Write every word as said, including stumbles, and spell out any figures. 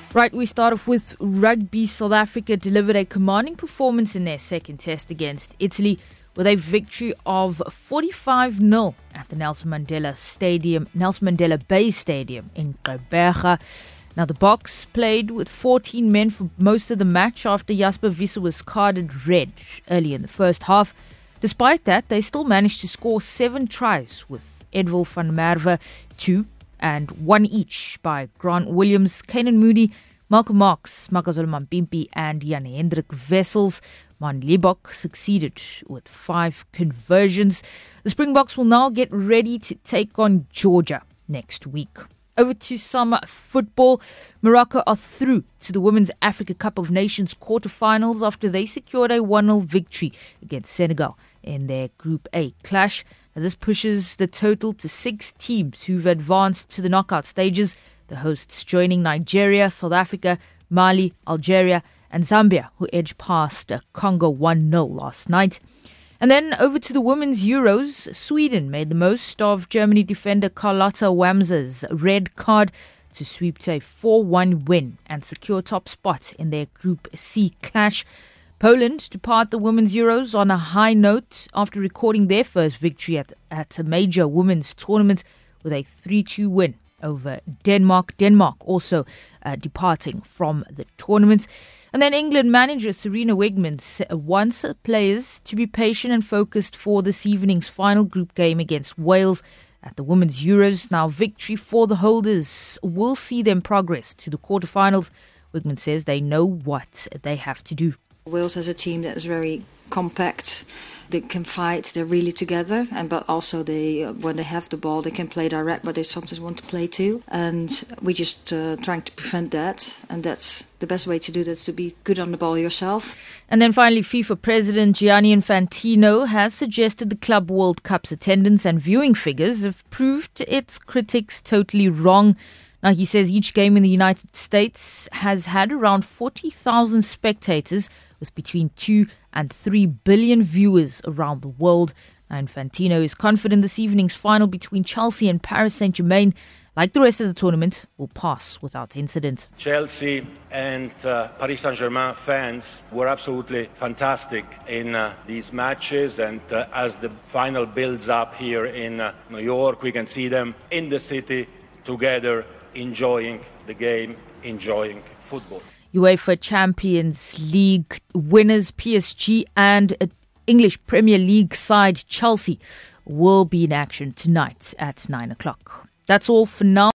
Right, we start off with rugby. South Africa delivered a commanding performance in their second test against Italy with a victory of forty-five nil at the Nelson Mandela Stadium, Nelson Mandela Bay Stadium in Gqeberha. Now, the Boks played with fourteen men for most of the match after Jasper Wiese was carded red early in the first half. Despite that, they still managed to score seven tries, with Edwil van der Merwe two and one each by Grant Williams, Kanan Moody, Malcolm Marx, Makazole Mampimpi and Jan Hendrik Wessels. Man Libbok succeeded with five conversions. The Springboks will now get ready to take on Georgia next week. Over to some football. Morocco are through to the Women's Africa Cup of Nations quarterfinals after they secured a one nil victory against Senegal in their Group A clash. Now, this pushes the total to six teams who've advanced to the knockout stages, the hosts joining Nigeria, South Africa, Mali, Algeria and Zambia, who edged past Congo one nil last night. And then over to the Women's Euros, Sweden made the most of Germany defender Carlotta Wamsa's red card to sweep to a four one win and secure top spot in their Group C clash. Poland depart the Women's Euros on a high note after recording their first victory at, at a major women's tournament with a three two win over Denmark. Denmark also uh, departing from the tournament. And then England manager Serena Wigmans wants players to be patient and focused for this evening's final group game against Wales at the Women's Euros. Now, victory for the holders will see them progress to the quarterfinals. Wigmans says they know what they have to do. Wales has a team that is very compact. They can fight, they're really together, and but also they, uh, when they have the ball, they can play direct, but they sometimes want to play too. And we just uh, trying to prevent that, and that's the best way to do that, is to be good on the ball yourself. And then finally, FIFA President Gianni Infantino has suggested the Club World Cup's attendance and viewing figures have proved its critics totally wrong. Now, he says each game in the United States has had around forty thousand spectators, with between two and three billion viewers around the world. Now, Infantino is confident this evening's final between Chelsea and Paris Saint-Germain, like the rest of the tournament, will pass without incident. Chelsea and uh, Paris Saint-Germain fans were absolutely fantastic in uh, these matches, and uh, as the final builds up here in uh, New York, we can see them in the city together, enjoying the game, enjoying football. UEFA Champions League winners P S G and English Premier League side Chelsea will be in action tonight at nine o'clock. That's all for now.